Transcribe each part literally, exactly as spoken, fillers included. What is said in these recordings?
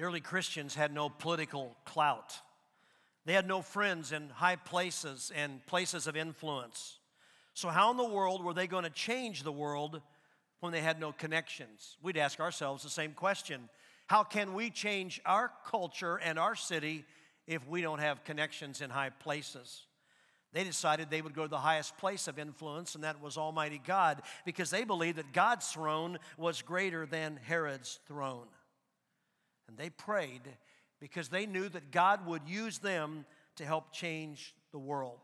early Christians had no political clout. They had no friends in high places and places of influence. So how in the world were they going to change the world when they had no connections? We'd ask ourselves the same question. How can we change our culture and our city if we don't have connections in high places? They decided they would go to the highest place of influence, and that was Almighty God, because they believed that God's throne was greater than Herod's throne. And they prayed because they knew that God would use them to help change the world.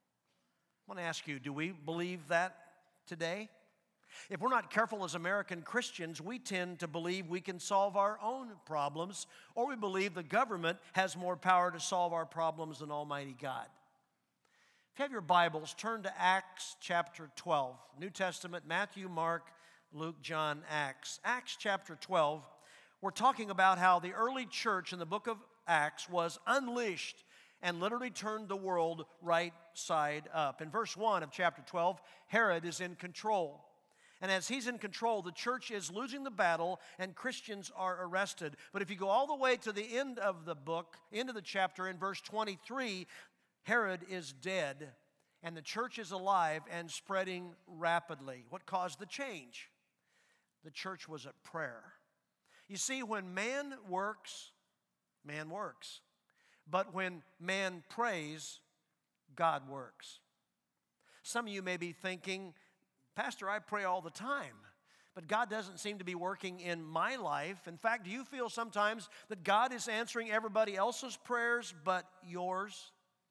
I want to ask you, do we believe that today? If we're not careful as American Christians, we tend to believe we can solve our own problems, or we believe the government has more power to solve our problems than Almighty God. If you have your Bibles, turn to Acts chapter twelve. New Testament, Matthew, Mark, Luke, John, Acts. Acts chapter twelve, we're talking about how the early church in the book of Acts was unleashed and literally turned the world right side up. In verse one of chapter twelve, Herod is in control. And as he's in control, the church is losing the battle and Christians are arrested. But if you go all the way to the end of the book, end of the chapter, in verse twenty-three, Herod is dead and the church is alive and spreading rapidly. What caused the change? The church was at prayer. You see, when man works, man works. But when man prays, God works. Some of you may be thinking, Pastor, I pray all the time, but God doesn't seem to be working in my life. In fact, do you feel sometimes that God is answering everybody else's prayers but yours?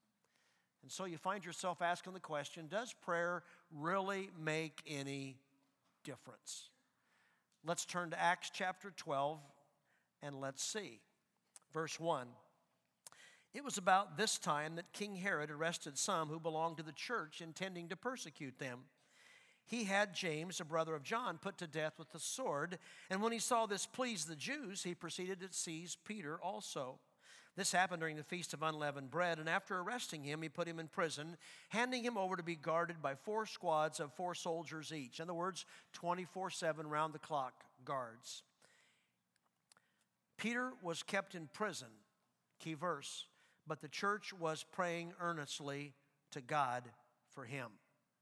And so you find yourself asking the question, does prayer really make any difference? Let's turn to Acts chapter twelve and let's see. Verse one. It was about this time that King Herod arrested some who belonged to the church, intending to persecute them. He had James, a brother of John, put to death with the sword. And when he saw this pleased the Jews, he proceeded to seize Peter also. This happened during the Feast of Unleavened Bread, and after arresting him, he put him in prison, handing him over to be guarded by four squads of four soldiers each. In other words, twenty-four seven round-the-clock guards. Peter was kept in prison, key verse, but the church was praying earnestly to God for him.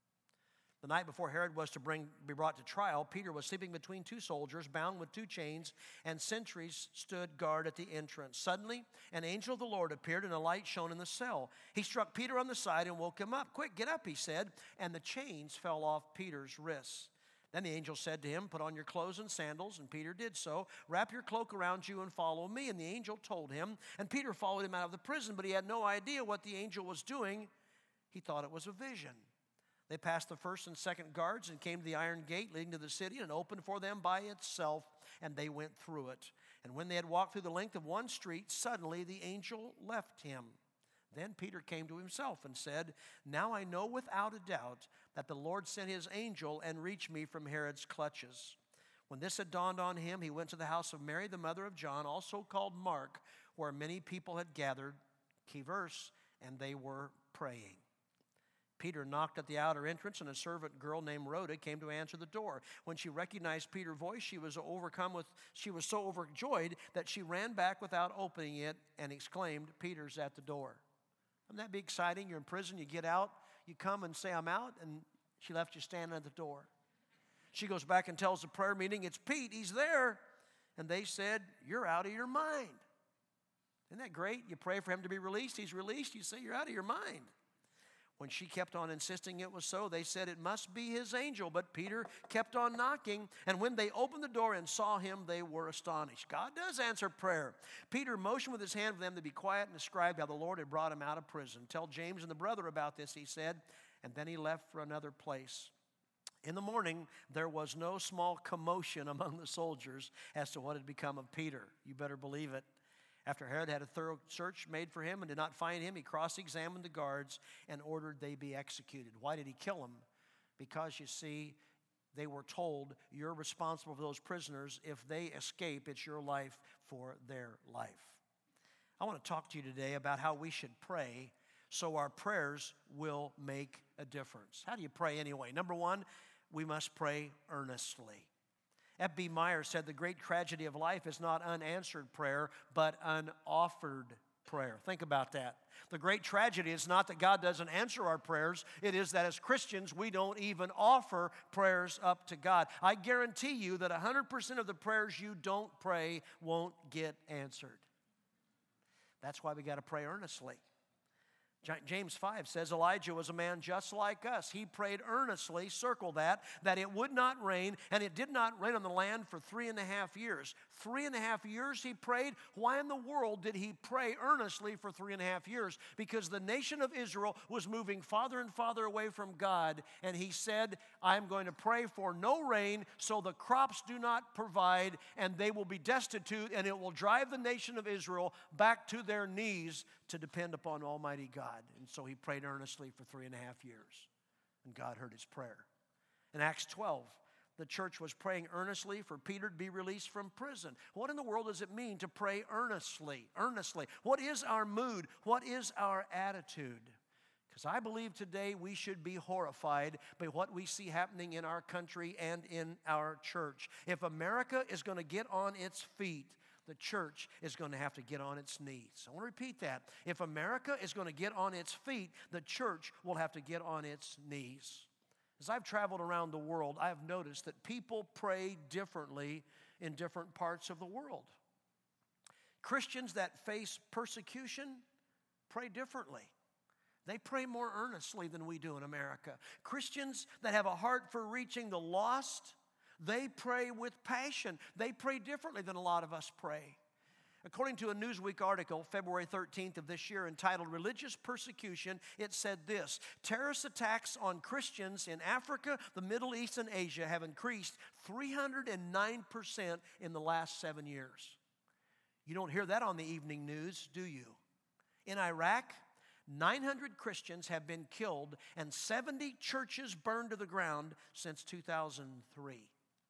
The night before Herod was to bring, be brought to trial, Peter was sleeping between two soldiers, bound with two chains, and sentries stood guard at the entrance. Suddenly, an angel of the Lord appeared, and a light shone in the cell. He struck Peter on the side and woke him up. "Quick, get up," he said, and the chains fell off Peter's wrists. Then the angel said to him, "Put on your clothes and sandals," and Peter did so. "Wrap your cloak around you and follow me." And the angel told him, and Peter followed him out of the prison, but he had no idea what the angel was doing. He thought it was a vision. They passed the first and second guards and came to the iron gate leading to the city and opened for them by itself, and they went through it. And when they had walked through the length of one street, suddenly the angel left him. Then Peter came to himself and said, "Now I know without a doubt that the Lord sent his angel and reached me from Herod's clutches." When this had dawned on him, he went to the house of Mary, the mother of John, also called Mark, where many people had gathered, key verse, and they were praying. Peter knocked at the outer entrance, and a servant girl named Rhoda came to answer the door. When she recognized Peter's voice, she was overcome with, she was so overjoyed that she ran back without opening it and exclaimed, "Peter's at the door." Wouldn't that be exciting? You're in prison, you get out, you come and say, "I'm out," and she left you standing at the door. She goes back and tells the prayer meeting, "It's Pete, he's there." And they said, "You're out of your mind." Isn't that great? You pray for him to be released, he's released, you say, "You're out of your mind." When she kept on insisting it was so, they said it must be his angel. But Peter kept on knocking, and when they opened the door and saw him, they were astonished. God does answer prayer. Peter motioned with his hand for them to be quiet and described how the Lord had brought him out of prison. "Tell James and the brother about this," he said, and then he left for another place. In the morning, there was no small commotion among the soldiers as to what had become of Peter. You better believe it. After Herod had a thorough search made for him and did not find him, he cross-examined the guards and ordered they be executed. Why did he kill them? Because, you see, they were told, "You're responsible for those prisoners. If they escape, it's your life for their life." I want to talk to you today about how we should pray so our prayers will make a difference. How do you pray anyway? Number one, we must pray earnestly. F B Meyer said the great tragedy of life is not unanswered prayer, but unoffered prayer. Think about that. The great tragedy is not that God doesn't answer our prayers. It is that as Christians, we don't even offer prayers up to God. I guarantee you that one hundred percent of the prayers you don't pray won't get answered. That's why we got to pray earnestly. James five says Elijah was a man just like us. He prayed earnestly, circle that, that it would not rain, and it did not rain on the land for three and a half years. Three and a half years he prayed. Why in the world did he pray earnestly for three and a half years? Because the nation of Israel was moving farther and farther away from God, and he said, I'm going to pray for no rain so the crops do not provide, and they will be destitute, and it will drive the nation of Israel back to their knees to depend upon Almighty God. And so he prayed earnestly for three and a half years, and God heard his prayer. In Acts twelve, the church was praying earnestly for Peter to be released from prison. What in the world does it mean to pray earnestly? Earnestly. What is our mood? What is our attitude? Because I believe today we should be horrified by what we see happening in our country and in our church. If America is going to get on its feet, the church is going to have to get on its knees. I want to repeat that. If America is going to get on its feet, the church will have to get on its knees. As I've traveled around the world, I have noticed that people pray differently in different parts of the world. Christians that face persecution pray differently. They pray more earnestly than we do in America. Christians that have a heart for reaching the lost, they pray with passion. They pray differently than a lot of us pray. According to a Newsweek article, February thirteenth of this year, entitled Religious Persecution, it said this: terrorist attacks on Christians in Africa, the Middle East, and Asia have increased three hundred nine percent in the last seven years. You don't hear that on the evening news, do you? In Iraq, nine hundred Christians have been killed and seventy churches burned to the ground since two thousand three.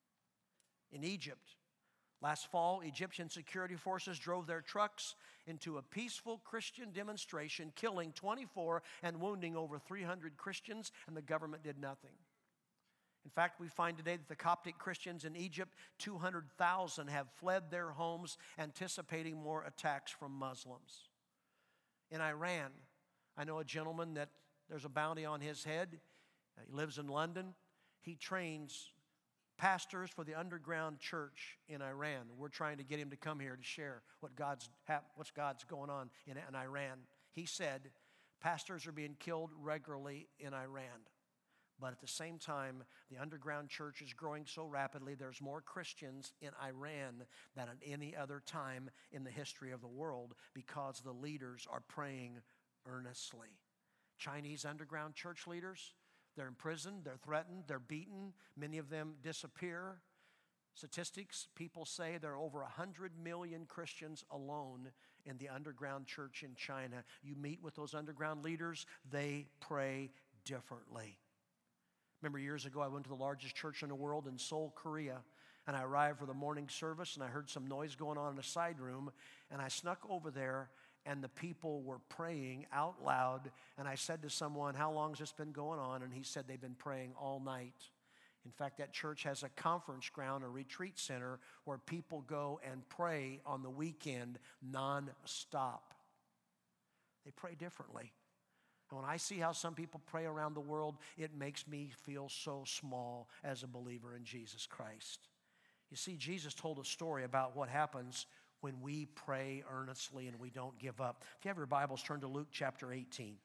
In Egypt, last fall, Egyptian security forces drove their trucks into a peaceful Christian demonstration, killing twenty-four and wounding over three hundred Christians, and the government did nothing. In fact, we find today that the Coptic Christians in Egypt, two hundred thousand, have fled their homes, anticipating more attacks from Muslims. In Iran, I know a gentleman that there's a bounty on his head. He lives in London. He trains pastors for the underground church in Iran. We're trying to get him to come here to share what God's what's God's going on in, in Iran. He said pastors are being killed regularly in Iran. But at the same time, the underground church is growing so rapidly, there's more Christians in Iran than at any other time in the history of the world because the leaders are praying earnestly. Chinese underground church leaders, they're in prison, they're threatened, they're beaten. Many of them disappear. Statistics, people say there are over one hundred million Christians alone in the underground church in China. You meet with those underground leaders, they pray differently. Remember years ago, I went to the largest church in the world in Seoul, Korea, and I arrived for the morning service, and I heard some noise going on in a side room, and I snuck over there, and the people were praying out loud, and I said to someone, how long has this been going on? And he said they've been praying all night. In fact, that church has a conference ground, a retreat center, where people go and pray on the weekend non-stop. They pray differently. And when I see how some people pray around the world, it makes me feel so small as a believer in Jesus Christ. You see, Jesus told a story about what happens when we pray earnestly and we don't give up. If you have your Bibles, turn to Luke chapter eighteen.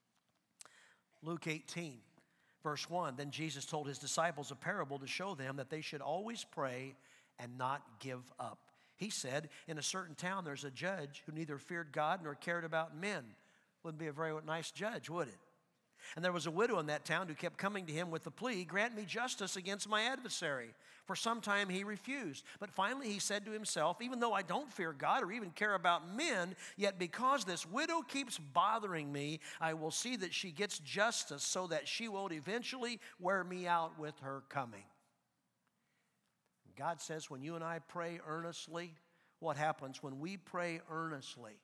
Luke eighteen, verse one. Then Jesus told his disciples a parable to show them that they should always pray and not give up. He said, in a certain town there's a judge who neither feared God nor cared about men. Wouldn't be a very nice judge, would it? And there was a widow in that town who kept coming to him with the plea, grant me justice against my adversary. For some time he refused. But finally he said to himself, even though I don't fear God or even care about men, yet because this widow keeps bothering me, I will see that she gets justice so that she won't eventually wear me out with her coming. God says when you and I pray earnestly, what happens? When we pray earnestly,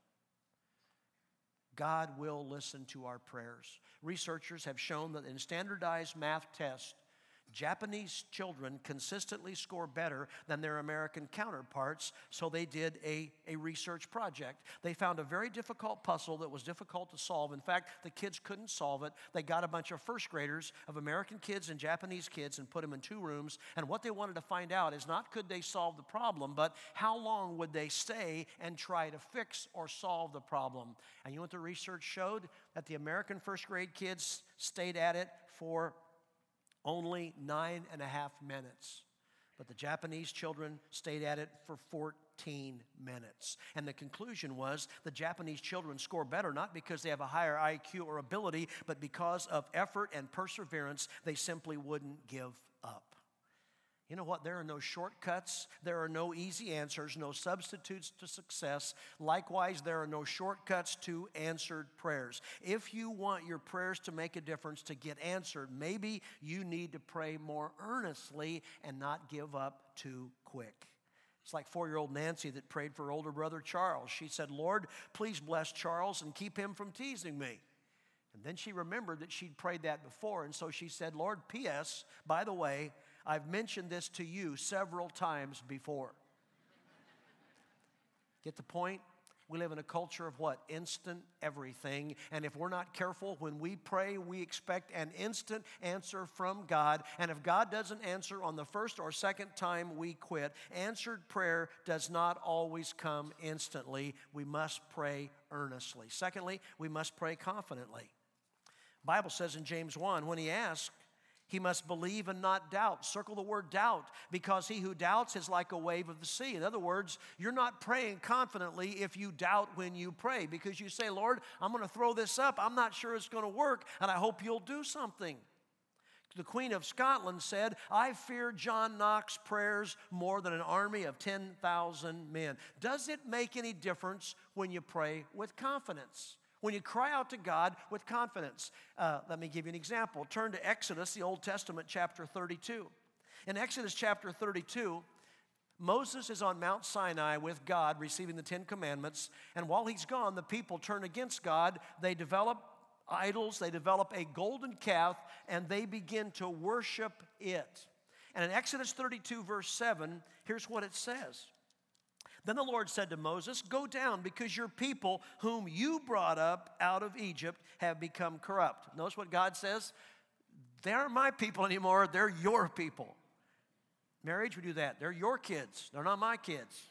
God will listen to our prayers. Researchers have shown that in standardized math tests, Japanese children consistently score better than their American counterparts, so they did a, a research project. They found a very difficult puzzle that was difficult to solve. In fact, the kids couldn't solve it. They got a bunch of first graders of American kids and Japanese kids and put them in two rooms, and what they wanted to find out is not could they solve the problem, but how long would they stay and try to fix or solve the problem. And you know what the research showed? That the American first grade kids stayed at it for only nine and a half minutes. But the Japanese children stayed at it for fourteen minutes. And the conclusion was the Japanese children score better, not because they have a higher I Q or ability, but because of effort and perseverance. They simply wouldn't give up. You know what? There are no shortcuts. There are no easy answers, no substitutes to success. Likewise, there are no shortcuts to answered prayers. If you want your prayers to make a difference, to get answered, maybe you need to pray more earnestly and not give up too quick. It's like four-year-old Nancy that prayed for her older brother Charles. She said, "Lord, please bless Charles and keep him from teasing me." And then she remembered that she'd prayed that before, and so she said, "Lord, P S, by the way, I've mentioned this to you several times before." Get the point? We live in a culture of what? Instant everything. And if we're not careful, when we pray, we expect an instant answer from God. And if God doesn't answer on the first or second time, we quit. Answered prayer does not always come instantly. We must pray earnestly. Secondly, we must pray confidently. The Bible says in James one, when he asked, he must believe and not doubt. Circle the word doubt, because he who doubts is like a wave of the sea. In other words, you're not praying confidently if you doubt when you pray, because you say, "Lord, I'm going to throw this up. I'm not sure it's going to work, and I hope you'll do something." The Queen of Scotland said, "I fear John Knox's prayers more than an army of ten thousand men." Does it make any difference when you pray with confidence? When you cry out to God with confidence? Uh, let me give you an example. Turn to Exodus, the Old Testament, chapter thirty-two. In Exodus chapter thirty-two, Moses is on Mount Sinai with God, receiving the Ten Commandments. And while he's gone, the people turn against God. They develop idols. They develop a golden calf, and they begin to worship it. And in Exodus thirty-two, verse seven, here's what it says. Then the Lord said to Moses, "Go down, because your people whom you brought up out of Egypt have become corrupt." Notice what God says. They aren't my people anymore. They're your people. Marriage, we do that. They're your kids. They're not my kids.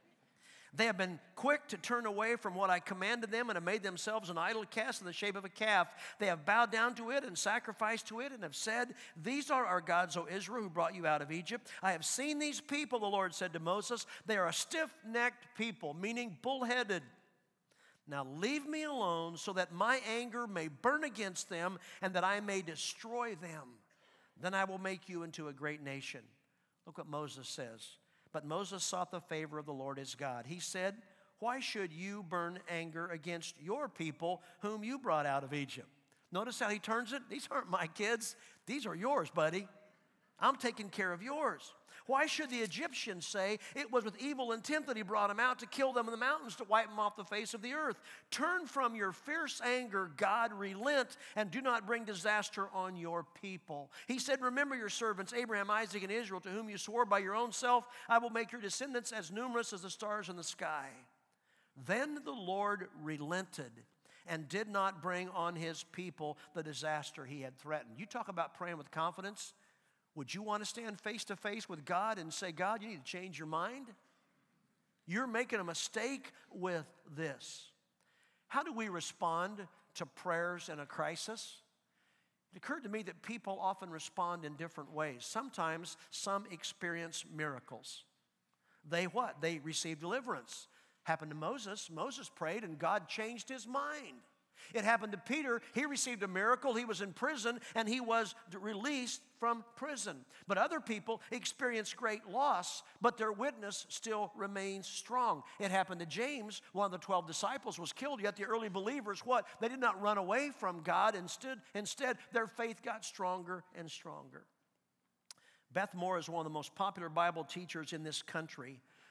They have been quick to turn away from what I commanded them and have made themselves an idol cast in the shape of a calf. They have bowed down to it and sacrificed to it and have said, "These are our gods, O Israel, who brought you out of Egypt. I have seen these people," the Lord said to Moses. "They are a stiff-necked people," meaning bullheaded. "Now leave me alone so that my anger may burn against them and that I may destroy them. Then I will make you into a great nation." Look what Moses says. But Moses sought the favor of the Lord his God. He said, "Why should you burn anger against your people whom you brought out of Egypt?" Notice how he turns it. These aren't my kids. These are yours, buddy. I'm taking care of yours. "Why should the Egyptians say it was with evil intent that he brought them out to kill them in the mountains, to wipe them off the face of the earth? Turn from your fierce anger, God, relent, and do not bring disaster on your people." He said, "Remember your servants, Abraham, Isaac, and Israel, to whom you swore by your own self, I will make your descendants as numerous as the stars in the sky." Then the Lord relented and did not bring on his people the disaster he had threatened. You talk about praying with confidence. Would you want to stand face to face with God and say, "God, you need to change your mind? You're making a mistake with this." How do we respond to prayers in a crisis? It occurred to me that people often respond in different ways. Sometimes some experience miracles. They what? They receive deliverance. Happened to Moses. Moses prayed and God changed his mind. It happened to Peter. He received a miracle. He was in prison and he was released from prison. But other people experienced great loss, but their witness still remains strong. It happened to James. One of the twelve disciples was killed, yet the early believers, what? They did not run away from God. Instead, instead their faith got stronger and stronger. Beth Moore is one of the most popular Bible teachers in this country.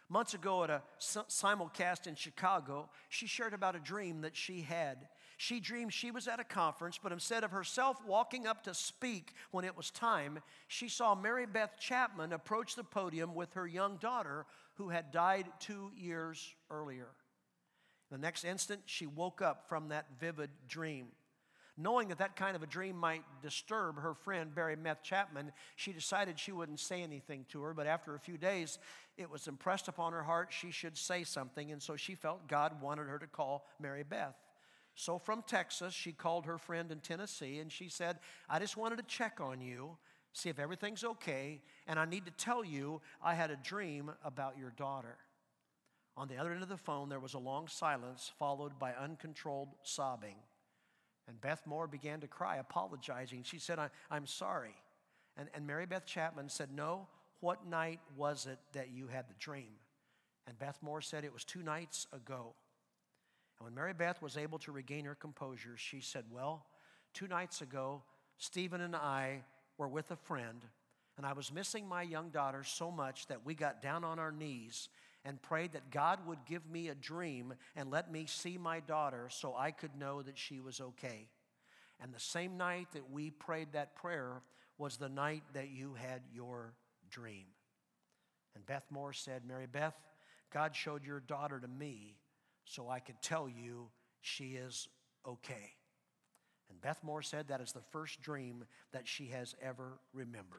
Months ago at a simulcast in Chicago, she shared about a dream that she had. She dreamed she was at a conference, but instead of herself walking up to speak when it was time, she saw Mary Beth Chapman approach the podium with her young daughter who had died two years earlier. The next instant, she woke up from that vivid dream. Knowing that that kind of a dream might disturb her friend, Mary Beth Chapman, she decided she wouldn't say anything to her, but after a few days, it was impressed upon her heart she should say something, and so she felt God wanted her to call Mary Beth. So from Texas, she called her friend in Tennessee, and she said, I just wanted to check on you, see if everything's okay, and I need to tell you I had a dream about your daughter. On the other end of the phone, there was a long silence followed by uncontrolled sobbing. And Beth Moore began to cry, apologizing. She said, I, I'm sorry. And, and Mary Beth Chapman said, no, what night was it that you had the dream? And Beth Moore said, it was two nights ago. And when Mary Beth was able to regain her composure, she said, well, two nights ago, Stephen and I were with a friend, and I was missing my young daughter so much that we got down on our knees and prayed that God would give me a dream and let me see my daughter so I could know that she was okay. And the same night that we prayed that prayer was the night that you had your dream. And Beth Moore said, Mary Beth, God showed your daughter to me so I could tell you she is okay. And Beth Moore said that is the first dream that she has ever remembered.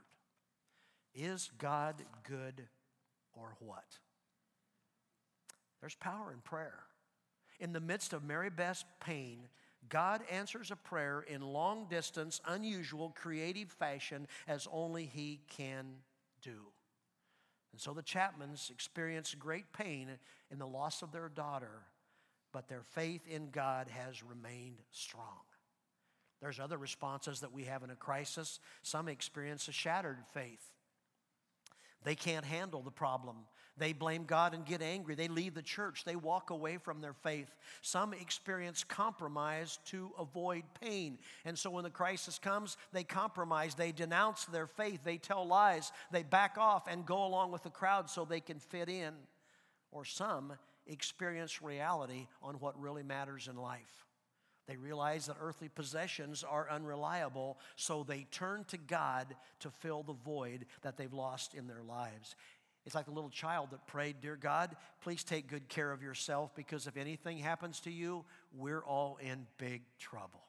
Is God good or what? There's power in prayer. In the midst of Mary Beth's pain, God answers a prayer in long distance, unusual, creative fashion as only He can do. And so the Chapmans experienced great pain in the loss of their daughter, but their faith in God has remained strong. There's other responses that we have in a crisis. Some experience a shattered faith. They can't handle the problem. They blame God and get angry. They leave the church. They walk away from their faith. Some experience compromise to avoid pain. And so when the crisis comes, they compromise. They denounce their faith. They tell lies. They back off and go along with the crowd so they can fit in. Or some experience reality on what really matters in life. They realize that earthly possessions are unreliable, so they turn to God to fill the void that they've lost in their lives. It's like the little child that prayed, Dear God, please take good care of yourself, because if anything happens to you, we're all in big trouble.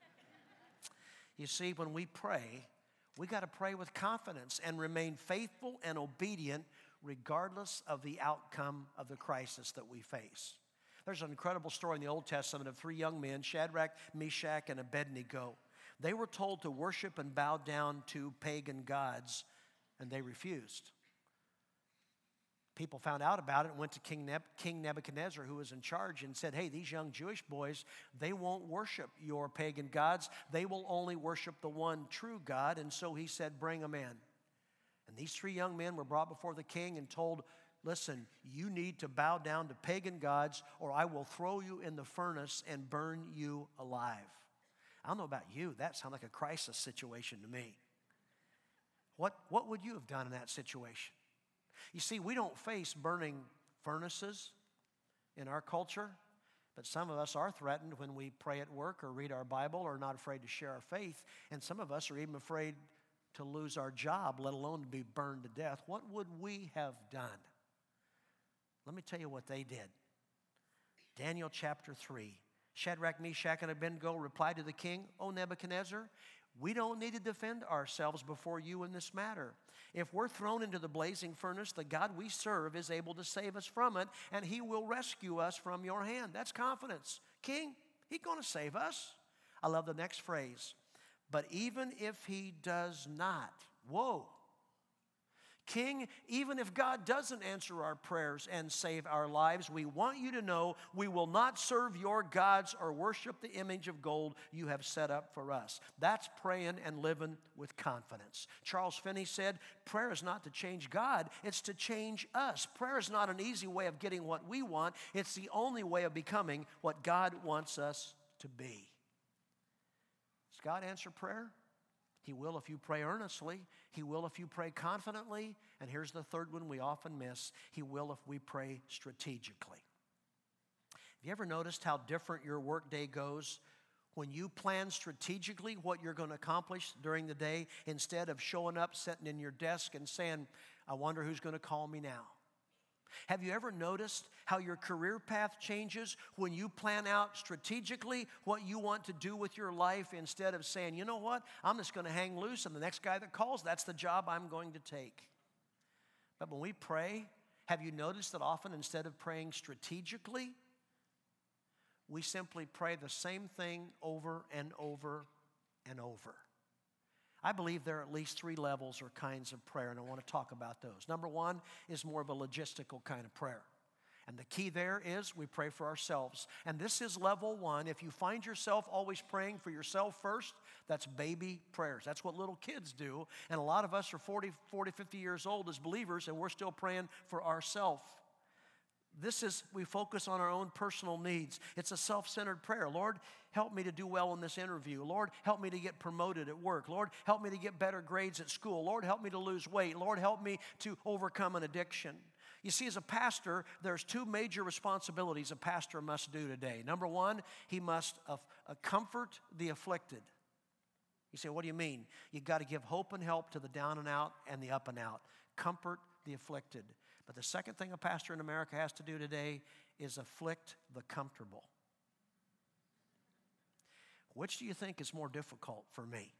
You see, when we pray, we got to pray with confidence and remain faithful and obedient regardless of the outcome of the crisis that we face. There's an incredible story in the Old Testament of three young men, Shadrach, Meshach, and Abednego. They were told to worship and bow down to pagan gods, and they refused. People found out about it and went to King, Neb- King Nebuchadnezzar, who was in charge, and said, hey, these young Jewish boys, they won't worship your pagan gods. They will only worship the one true God. And so he said, bring them in. And these three young men were brought before the king and told, listen, you need to bow down to pagan gods or I will throw you in the furnace and burn you alive. I don't know about you, that sounds like a crisis situation to me. What, what would you have done in that situation? You see, we don't face burning furnaces in our culture, but some of us are threatened when we pray at work or read our Bible or not afraid to share our faith, and some of us are even afraid to lose our job, let alone to be burned to death. What would we have done? Let me tell you what they did. Daniel chapter three. Shadrach, Meshach, and Abednego replied to the king, O Nebuchadnezzar, we don't need to defend ourselves before you in this matter. If we're thrown into the blazing furnace, the God we serve is able to save us from it, and He will rescue us from your hand. That's confidence. King, He's going to save us. I love the next phrase. But even if He does not, whoa. King, even if God doesn't answer our prayers and save our lives, we want you to know we will not serve your gods or worship the image of gold you have set up for us. That's praying and living with confidence. Charles Finney said, prayer is not to change God, it's to change us. Prayer is not an easy way of getting what we want. It's the only way of becoming what God wants us to be. Does God answer prayer? He will if you pray earnestly. He will if you pray confidently. And here's the third one we often miss. He will if we pray strategically. Have you ever noticed how different your workday goes when you plan strategically what you're going to accomplish during the day instead of showing up, sitting in your desk and saying, I wonder who's going to call me now? Have you ever noticed how your career path changes when you plan out strategically what you want to do with your life instead of saying, you know what, I'm just going to hang loose and the next guy that calls, that's the job I'm going to take. But when we pray, have you noticed that often instead of praying strategically, we simply pray the same thing over and over and over? I believe there are at least three levels or kinds of prayer, and I want to talk about those. Number one is more of a logistical kind of prayer. And the key there is we pray for ourselves. And this is level one. If you find yourself always praying for yourself first, that's baby prayers. That's what little kids do. And a lot of us are forty, forty, fifty years old as believers, and we're still praying for ourselves. This is, we focus on our own personal needs. It's a self-centered prayer. Lord, help me to do well in this interview. Lord, help me to get promoted at work. Lord, help me to get better grades at school. Lord, help me to lose weight. Lord, help me to overcome an addiction. You see, as a pastor, there's two major responsibilities a pastor must do today. Number one, he must uh, uh, comfort the afflicted. You say, what do you mean? You've got to give hope and help to the down and out and the up and out. Comfort the afflicted. But the second thing a pastor in America has to do today is afflict the comfortable. Which do you think is more difficult for me?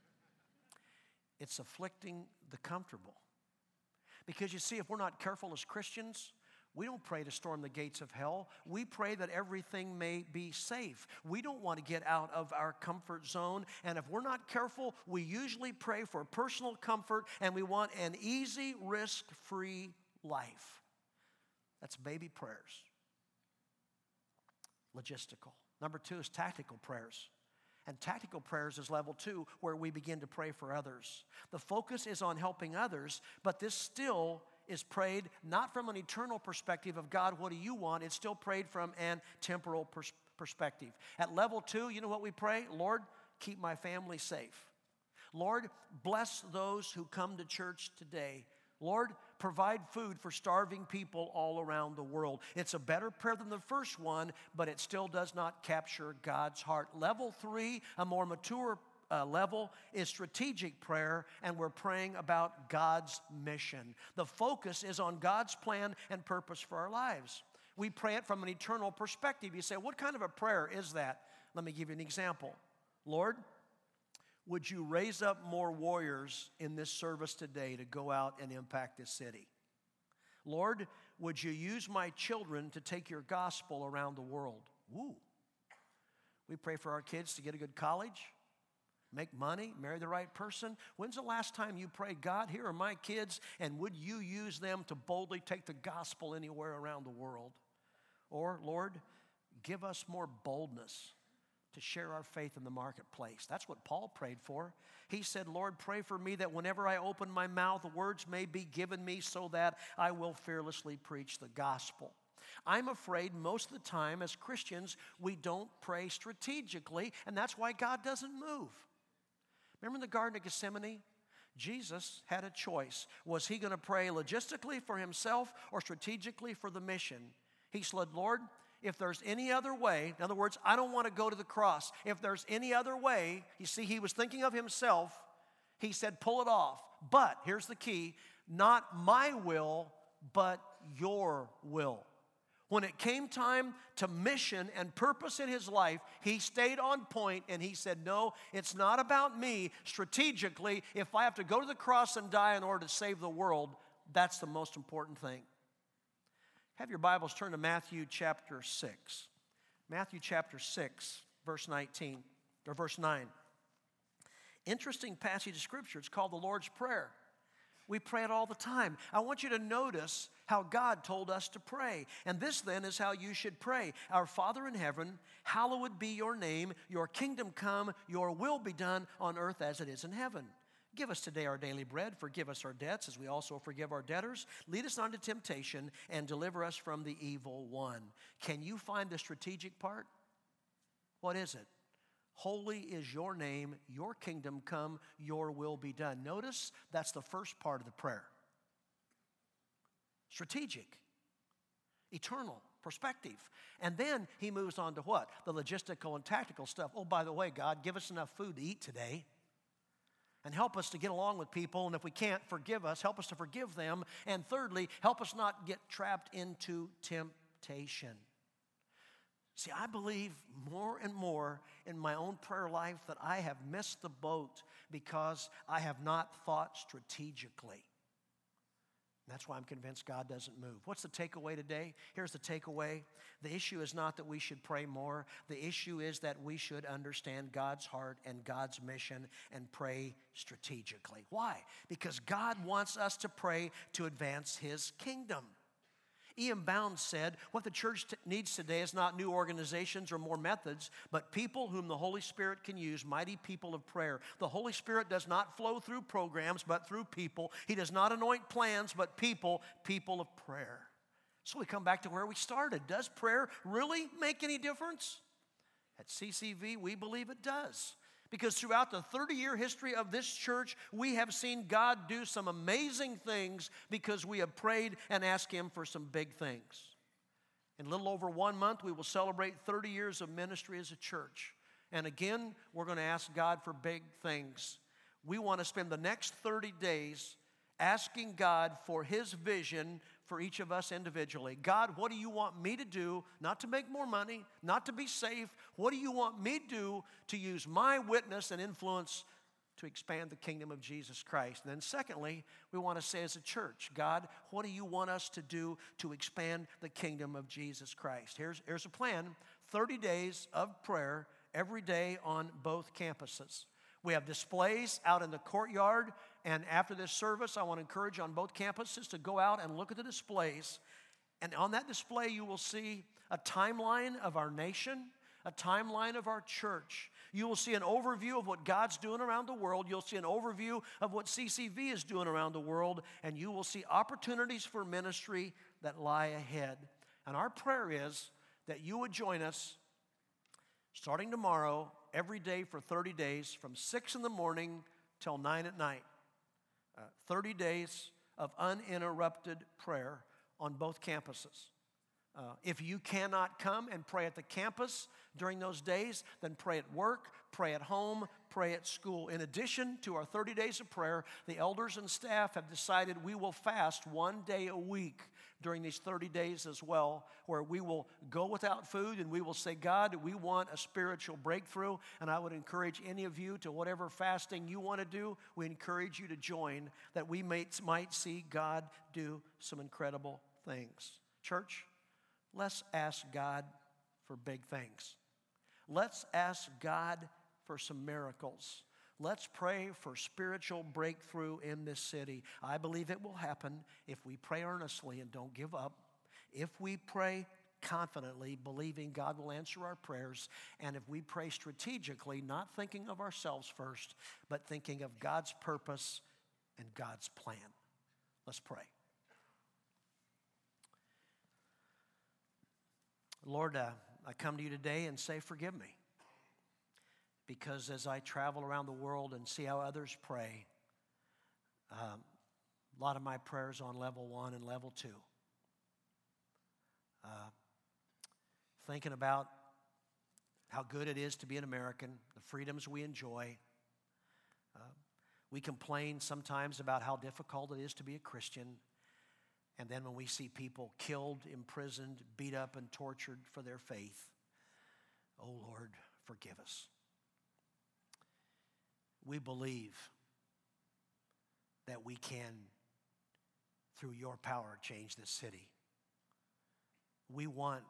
It's afflicting the comfortable. Because you see, if we're not careful as Christians, we don't pray to storm the gates of hell. We pray that everything may be safe. We don't want to get out of our comfort zone. And if we're not careful, we usually pray for personal comfort and we want an easy, risk-free life. That's baby prayers. Logistical. Number two is tactical prayers. And tactical prayers is level two, where we begin to pray for others. The focus is on helping others, but this still is prayed not from an eternal perspective of God, what do you want? It's still prayed from an temporal pers- perspective. At level two, you know what we pray? Lord, keep my family safe. Lord, bless those who come to church today. Lord, provide food for starving people all around the world. It's a better prayer than the first one, but it still does not capture God's heart. Level three, a more mature uh, level, is strategic prayer, and we're praying about God's mission. The focus is on God's plan and purpose for our lives. We pray it from an eternal perspective. You say, what kind of a prayer is that? Let me give you an example. Lord, would you raise up more warriors in this service today to go out and impact this city? Lord, would you use my children to take your gospel around the world? Woo. We pray for our kids to get a good college, make money, marry the right person. When's the last time you prayed, God, here are my kids, and would you use them to boldly take the gospel anywhere around the world? Or, Lord, give us more boldness to share our faith in the marketplace. That's what Paul prayed for. He said, Lord, pray for me that whenever I open my mouth, words may be given me so that I will fearlessly preach the gospel. I'm afraid most of the time as Christians, we don't pray strategically, and that's why God doesn't move. Remember in the Garden of Gethsemane? Jesus had a choice. Was he going to pray logistically for himself or strategically for the mission? He said, Lord, if there's any other way, in other words, I don't want to go to the cross. If there's any other way, you see, he was thinking of himself. He said, pull it off. But, here's the key, not my will, but your will. When it came time to mission and purpose in his life, he stayed on point and he said, no, it's not about me. Strategically, if I have to go to the cross and die in order to save the world, that's the most important thing. Have your Bibles turn to Matthew chapter six. Matthew chapter six, verse nineteen, or verse nine. Interesting passage of Scripture. It's called the Lord's Prayer. We pray it all the time. I want you to notice how God told us to pray. And this then is how you should pray. Our Father in heaven, hallowed be your name. Your kingdom come, your will be done on earth as it is in heaven. Give us today our daily bread. Forgive us our debts as we also forgive our debtors. Lead us not into temptation and deliver us from the evil one. Can you find the strategic part? What is it? Holy is your name, your kingdom come, your will be done. Notice that's the first part of the prayer. Strategic, eternal, perspective. And then he moves on to what? The logistical and tactical stuff. Oh, by the way, God, give us enough food to eat today. And help us to get along with people. And if we can't, forgive us. Help us to forgive them. And thirdly, help us not get trapped into temptation. See, I believe more and more in my own prayer life that I have missed the boat because I have not thought strategically. That's why I'm convinced God doesn't move. What's the takeaway today? Here's the takeaway. The issue is not that we should pray more. The issue is that we should understand God's heart and God's mission and pray strategically. Why? Because God wants us to pray to advance His kingdom. Ian Bounds said, what the church t- needs today is not new organizations or more methods, but people whom the Holy Spirit can use, mighty people of prayer. The Holy Spirit does not flow through programs, but through people. He does not anoint plans, but people, people of prayer. So we come back to where we started. Does prayer really make any difference? At C C V, we believe it does. Because throughout the thirty-year history of this church, we have seen God do some amazing things because we have prayed and asked Him for some big things. In a little over one month, we will celebrate thirty years of ministry as a church. And again, we're going to ask God for big things. We want to spend the next thirty days asking God for His vision for each of us individually. God, what do you want me to do? Not to make more money, not to be safe. What do you want me to do to use my witness and influence to expand the kingdom of Jesus Christ? And then secondly, we want to say as a church, God, what do you want us to do to expand the kingdom of Jesus Christ? Here's, here's a plan, thirty days of prayer every day on both campuses. We have displays out in the courtyard, and after this service, I want to encourage you on both campuses to go out and look at the displays. And on that display, you will see a timeline of our nation, a timeline of our church. You will see an overview of what God's doing around the world. You'll see an overview of what C C V is doing around the world, and you will see opportunities for ministry that lie ahead. And our prayer is that you would join us starting tomorrow, every day for thirty days, from six in the morning till nine at night. Uh, thirty days of uninterrupted prayer on both campuses. Uh, if you cannot come and pray at the campus during those days, then pray at work, pray at home, pray at school. In addition to our thirty days of prayer, the elders and staff have decided we will fast one day a week during these thirty days as well, where we will go without food and we will say, God, we want a spiritual breakthrough. And I would encourage any of you to whatever fasting you want to do, we encourage you to join, that we might, might see God do some incredible things. Church, let's ask God for big things. Let's ask God for some miracles. Let's pray for spiritual breakthrough in this city. I believe it will happen if we pray earnestly and don't give up. If we pray confidently, believing God will answer our prayers. And if we pray strategically, not thinking of ourselves first, but thinking of God's purpose and God's plan. Let's pray. Lord, uh, I come to you today and say, forgive me. Because as I travel around the world and see how others pray, um, a lot of my prayers on level one and level two. Uh, thinking about how good it is to be an American, the freedoms we enjoy. Uh, we complain sometimes about how difficult it is to be a Christian. And then when we see people killed, imprisoned, beat up, and tortured for their faith, oh Lord, forgive us. We believe that we can, through your power, change this city. We want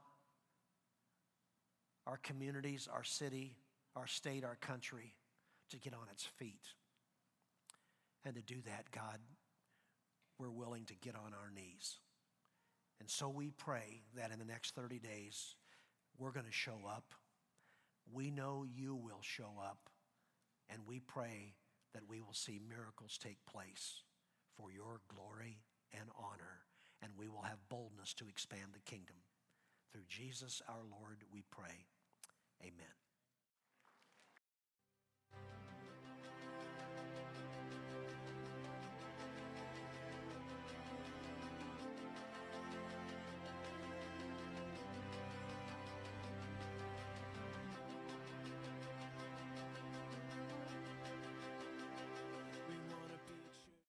our communities, our city, our state, our country to get on its feet. And to do that, God, we're willing to get on our knees. And so we pray that in the next thirty days, we're going to show up. We know you will show up. And we pray that we will see miracles take place for your glory and honor. And we will have boldness to expand the kingdom. Through Jesus our Lord, we pray. Amen.